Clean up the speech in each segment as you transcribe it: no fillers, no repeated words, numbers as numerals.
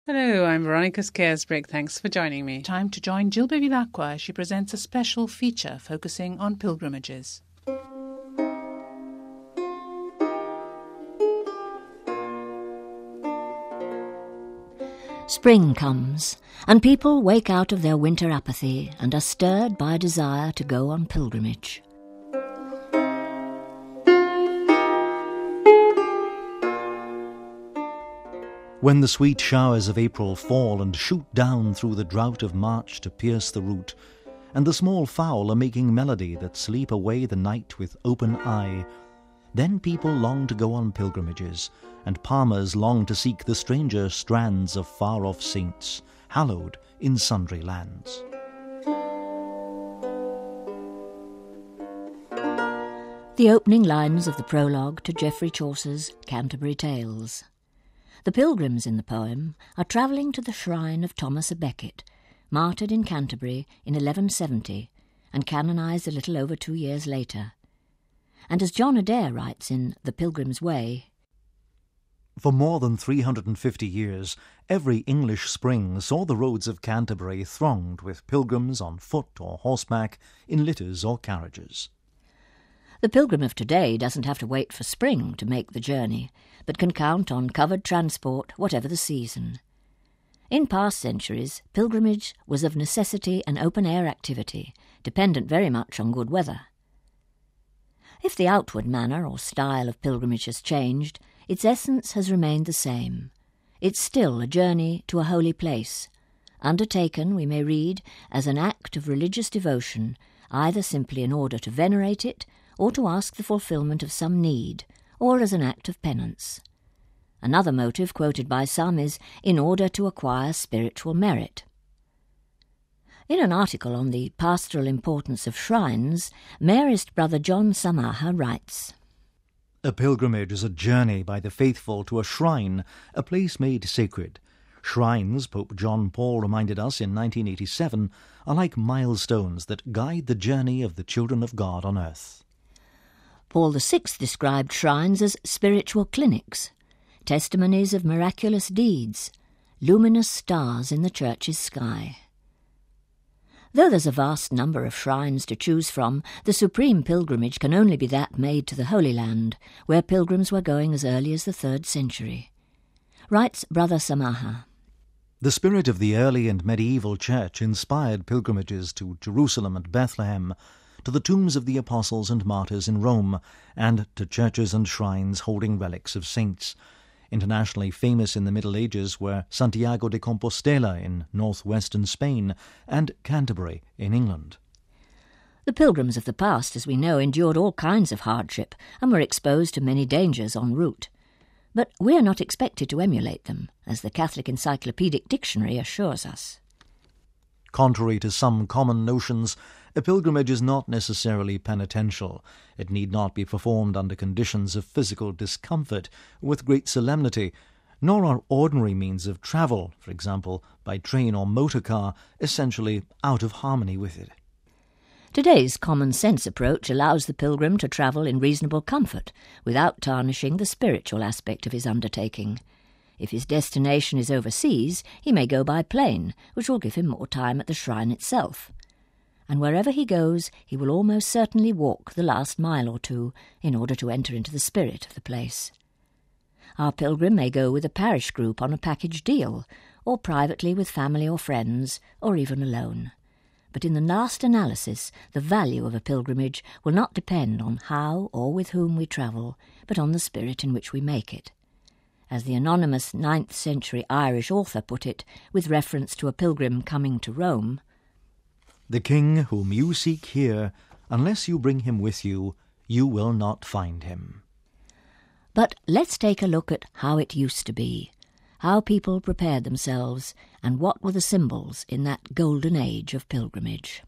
Hello, I'm Veronica Scaresbrick. Thanks for joining me. Time to join Jill Bevilacqua as she presents a special feature focusing on pilgrimages. Spring comes, and people wake out of their winter apathy and are stirred by a desire to go on pilgrimage. When the sweet showers of April fall and shoot down through the drought of March to pierce the root, and the small fowl are making melody that sleep away the night with open eye, then people long to go on pilgrimages, and palmers long to seek the stranger strands of far-off saints, hallowed in sundry lands. The opening lines of the prologue to Geoffrey Chaucer's Canterbury Tales. The pilgrims in the poem are travelling to the shrine of Thomas a Becket, martyred in Canterbury in 1170 and canonised a little over 2 years later. And as John Adair writes in The Pilgrim's Way, For more than 350 years, every English spring saw the roads of Canterbury thronged with pilgrims on foot or horseback, in litters or carriages. the pilgrim of today doesn't have to wait for spring to make the journey, but can count on covered transport whatever the season. In past centuries, pilgrimage was of necessity an open-air activity, dependent very much on good weather. If the outward manner or style of pilgrimage has changed, its essence has remained the same. It's still a journey to a holy place, undertaken, we may read, as an act of religious devotion, either simply in order to venerate it, or to ask the fulfilment of some need, or as an act of penance. Another motive quoted by some is in order to acquire spiritual merit. In an article on the pastoral importance of shrines, Marist Brother John Samaha writes, A pilgrimage is a journey by the faithful to a shrine, a place made sacred. Shrines, Pope John Paul reminded us in 1987, are like milestones that guide the journey of the children of God on earth. Paul VI described shrines as spiritual clinics, testimonies of miraculous deeds, luminous stars in the church's sky. Though there's a vast number of shrines to choose from, the supreme pilgrimage can only be that made to the Holy Land, where pilgrims were going as early as the 3rd century. Writes Brother Samaha, The spirit of the early and medieval church inspired pilgrimages to Jerusalem and Bethlehem, to the tombs of the apostles and martyrs in Rome, and to churches and shrines holding relics of saints. Internationally famous in the Middle Ages were Santiago de Compostela in northwestern Spain and Canterbury in England. The pilgrims of the past, as we know, endured all kinds of hardship and were exposed to many dangers en route. But we are not expected to emulate them, as the Catholic Encyclopedic Dictionary assures us. Contrary to some common notions, a pilgrimage is not necessarily penitential. It need not be performed under conditions of physical discomfort with great solemnity, nor are ordinary means of travel, for example, by train or motor car, essentially out of harmony with it. Today's common-sense approach allows the pilgrim to travel in reasonable comfort, without tarnishing the spiritual aspect of his undertaking. If his destination is overseas, he may go by plane, which will give him more time at the shrine itself. And wherever he goes, he will almost certainly walk the last mile or two in order to enter into the spirit of the place. Our pilgrim may go with a parish group on a package deal, or privately with family or friends, or even alone. But in the last analysis, the value of a pilgrimage will not depend on how or with whom we travel, but on the spirit in which we make it. As the anonymous 9th century Irish author put it, with reference to a pilgrim coming to Rome, The king whom you seek here, unless you bring him with you, you will not find him. But let's take a look at how it used to be, how people prepared themselves, and what were the symbols in that golden age of pilgrimage.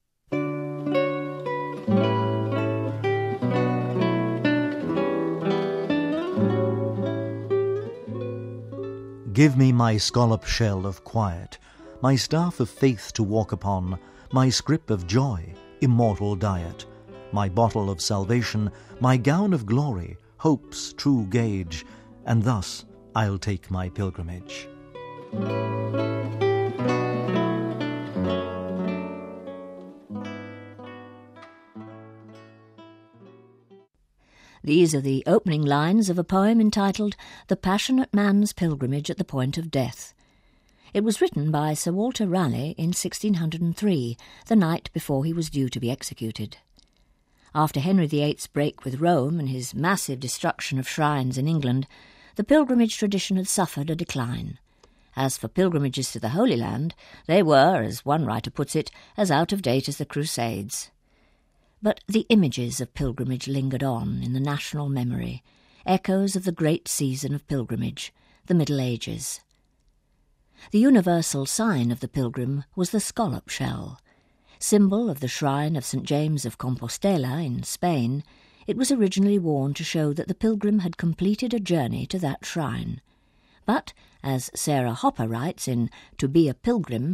Give me my scallop shell of quiet, my staff of faith to walk upon, my scrip of joy, immortal diet, my bottle of salvation, my gown of glory, hope's true gauge, and thus I'll take my pilgrimage. These are the opening lines of a poem entitled The Passionate Man's Pilgrimage at the Point of Death. It was written by Sir Walter Raleigh in 1603, the night before he was due to be executed. After Henry VIII's break with Rome and his massive destruction of shrines in England, the pilgrimage tradition had suffered a decline. As for pilgrimages to the Holy Land, they were, as one writer puts it, as out of date as the Crusades. But the images of pilgrimage lingered on in the national memory, echoes of the great season of pilgrimage, the Middle Ages. The universal sign of the pilgrim was the scallop shell. Symbol of the shrine of St. James of Compostela in Spain, it was originally worn to show that the pilgrim had completed a journey to that shrine. But, as Sarah Hopper writes in To Be a Pilgrim,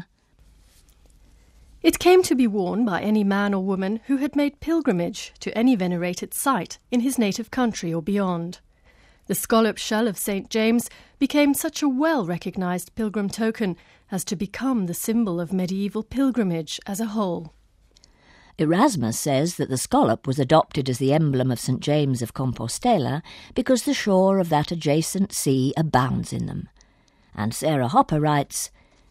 it came to be worn by any man or woman who had made pilgrimage to any venerated site in his native country or beyond. The scallop shell of St. James became such a well-recognised pilgrim token as to become the symbol of medieval pilgrimage as a whole. Erasmus says that the scallop was adopted as the emblem of St. James of Compostela because the shore of that adjacent sea abounds in them. And Sarah Hopper writes,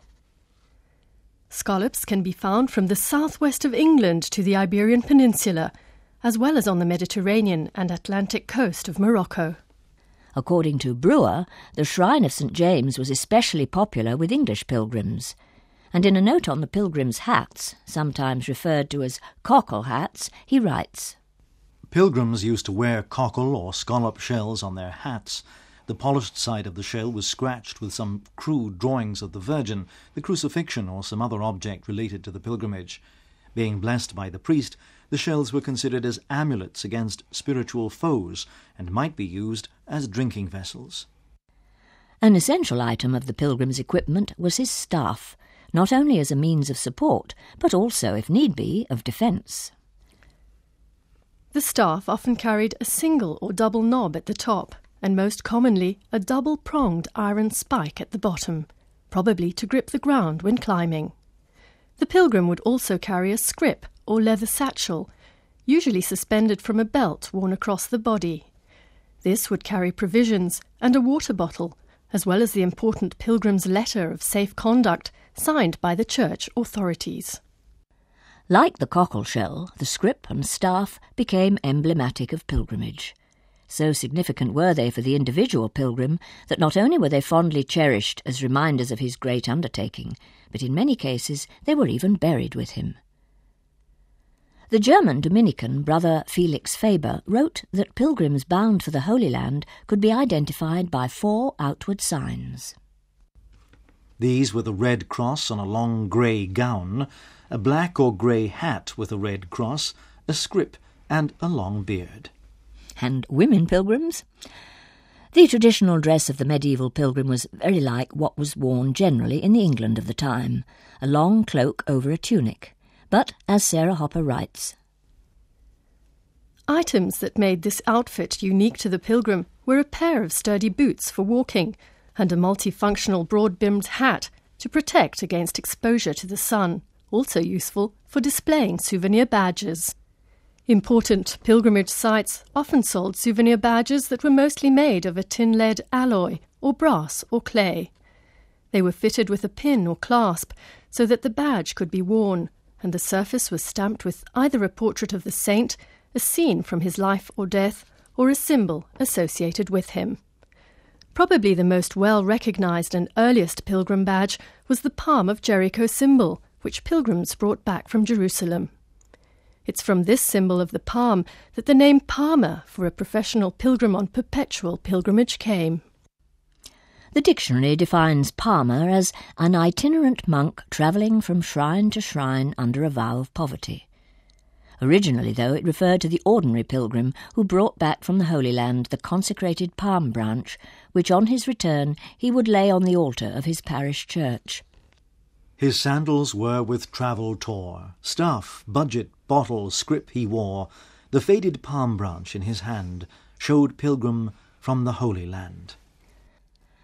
Scallops can be found from the southwest of England to the Iberian Peninsula, as well as on the Mediterranean and Atlantic coast of Morocco. According to Brewer, the shrine of St. James was especially popular with English pilgrims. And in a note on the pilgrims' hats, sometimes referred to as cockle hats, he writes, Pilgrims used to wear cockle or scallop shells on their hats. The polished side of the shell was scratched with some crude drawings of the Virgin, the crucifixion, or some other object related to the pilgrimage. Being blessed by the priest, the shells were considered as amulets against spiritual foes and might be used as drinking vessels. An essential item of the pilgrim's equipment was his staff, not only as a means of support, but also, if need be, of defence. The staff often carried a single or double knob at the top, and most commonly a double-pronged iron spike at the bottom, probably to grip the ground when climbing. The pilgrim would also carry a scrip or leather satchel, usually suspended from a belt worn across the body. This would carry provisions and a water bottle, as well as the important pilgrim's letter of safe conduct signed by the church authorities. Like the cockle shell, the scrip and staff became emblematic of pilgrimage. So significant were they for the individual pilgrim that not only were they fondly cherished as reminders of his great undertaking, but in many cases they were even buried with him. The German Dominican Brother Felix Faber wrote that pilgrims bound for the Holy Land could be identified by 4 outward signs. These were the red cross on a long grey gown, a black or grey hat with a red cross, a scrip, and a long beard. And women pilgrims? The traditional dress of the medieval pilgrim was very like what was worn generally in the England of the time, a long cloak over a tunic. But, as Sarah Hopper writes, items that made this outfit unique to the pilgrim were a pair of sturdy boots for walking and a multifunctional broad-brimmed hat to protect against exposure to the sun, also useful for displaying souvenir badges. Important pilgrimage sites often sold souvenir badges that were mostly made of a tin-lead alloy or brass or clay. They were fitted with a pin or clasp so that the badge could be worn, and the surface was stamped with either a portrait of the saint, a scene from his life or death, or a symbol associated with him. Probably the most well-recognised and earliest pilgrim badge was the Palm of Jericho symbol, which pilgrims brought back from Jerusalem. It's from this symbol of the palm that the name palmer for a professional pilgrim on perpetual pilgrimage came. The dictionary defines palmer as an itinerant monk travelling from shrine to shrine under a vow of poverty. Originally, though, it referred to the ordinary pilgrim who brought back from the Holy Land the consecrated palm branch, which on his return he would lay on the altar of his parish church. His sandals were with travel tore, staff, budget, bottle, scrip he wore. The faded palm branch in his hand showed pilgrim from the Holy Land.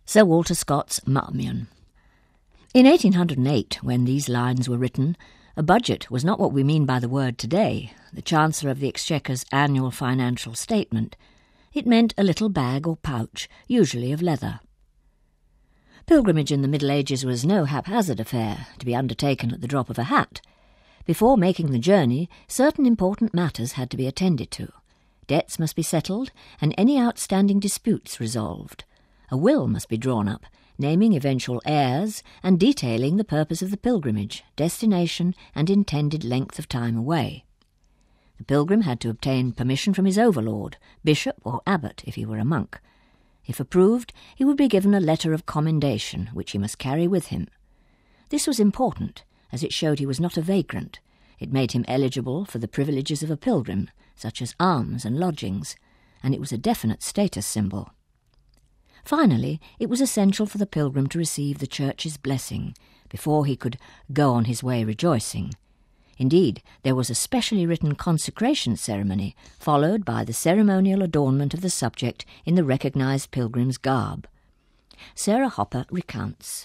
Sir Walter Scott's Marmion. In 1808, when these lines were written, a budget was not what we mean by the word today, the Chancellor of the Exchequer's annual financial statement. It meant a little bag or pouch, usually of leather. Pilgrimage in the Middle Ages was no haphazard affair, to be undertaken at the drop of a hat. Before making the journey, certain important matters had to be attended to. Debts must be settled, and any outstanding disputes resolved. A will must be drawn up, naming eventual heirs and detailing the purpose of the pilgrimage, destination and intended length of time away. The pilgrim had to obtain permission from his overlord, bishop or abbot if he were a monk. If approved, he would be given a letter of commendation, which he must carry with him. This was important, as it showed he was not a vagrant. It made him eligible for the privileges of a pilgrim, such as alms and lodgings, and it was a definite status symbol. Finally, it was essential for the pilgrim to receive the Church's blessing before he could go on his way rejoicing. Indeed, there was a specially written consecration ceremony, followed by the ceremonial adornment of the subject in the recognised pilgrim's garb. Sarah Hopper recounts.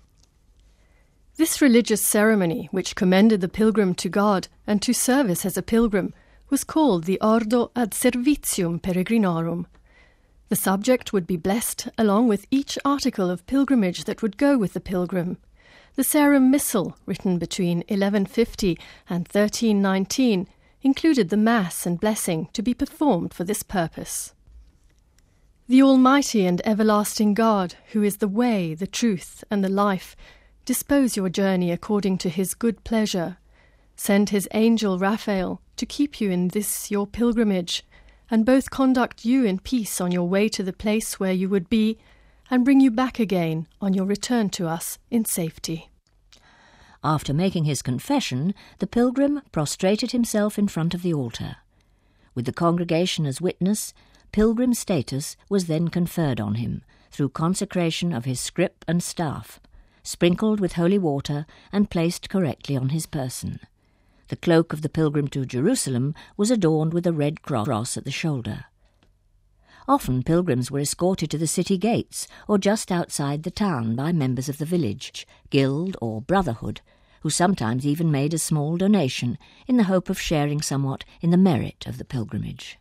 This religious ceremony, which commended the pilgrim to God and to service as a pilgrim, was called the Ordo ad Servitium Peregrinorum. The subject would be blessed along with each article of pilgrimage that would go with the pilgrim. The Sarum Missal, written between 1150 and 1319, included the Mass and blessing to be performed for this purpose. The Almighty and everlasting God, who is the way, the truth, and the life, dispose your journey according to his good pleasure. Send his angel Raphael to keep you in this your pilgrimage, and both conduct you in peace on your way to the place where you would be, and bring you back again on your return to us in safety. After making his confession, the pilgrim prostrated himself in front of the altar. With the congregation as witness, pilgrim status was then conferred on him through consecration of his scrip and staff, sprinkled with holy water and placed correctly on his person. The cloak of the pilgrim to Jerusalem was adorned with a red cross at the shoulder. Often pilgrims were escorted to the city gates or just outside the town by members of the village, guild or brotherhood, who sometimes even made a small donation in the hope of sharing somewhat in the merit of the pilgrimage.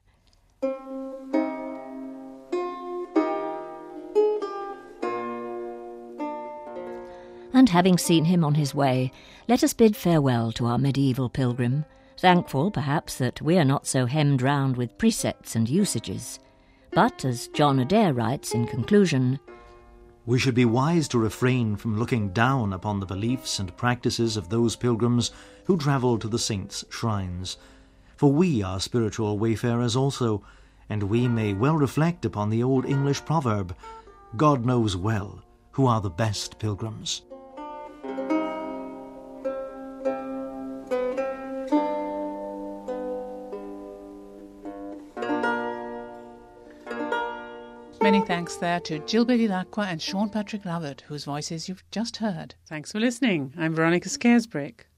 And having seen him on his way, let us bid farewell to our medieval pilgrim, thankful perhaps that we are not so hemmed round with precepts and usages. But, as John Adair writes in conclusion, we should be wise to refrain from looking down upon the beliefs and practices of those pilgrims who travel to the saints' shrines. For we are spiritual wayfarers also, and we may well reflect upon the old English proverb, God knows well who are the best pilgrims. Many thanks there to Jill Bevilacqua and Sean Patrick Lovett, whose voices you've just heard. Thanks for listening. I'm Veronica Scaresbrick.